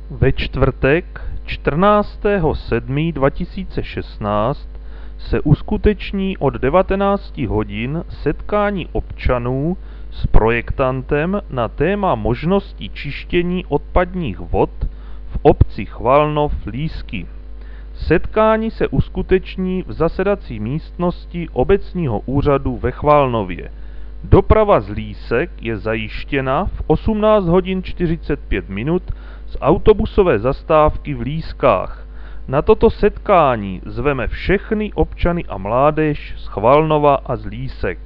Ve čtvrtek 14.7.2016 se uskuteční od 19 hodin setkání občanů s projektantem na téma možnosti čištění odpadních vod v obci Chvalnov-Lísky. Setkání se uskuteční v zasedací místnosti obecního úřadu ve Chvalnově. Doprava z Lísek je zajištěna v 18 hodin 45 minut z autobusové zastávky v Lískách. Na toto setkání zveme všechny občany a mládež z Chvalnova a z Lísek.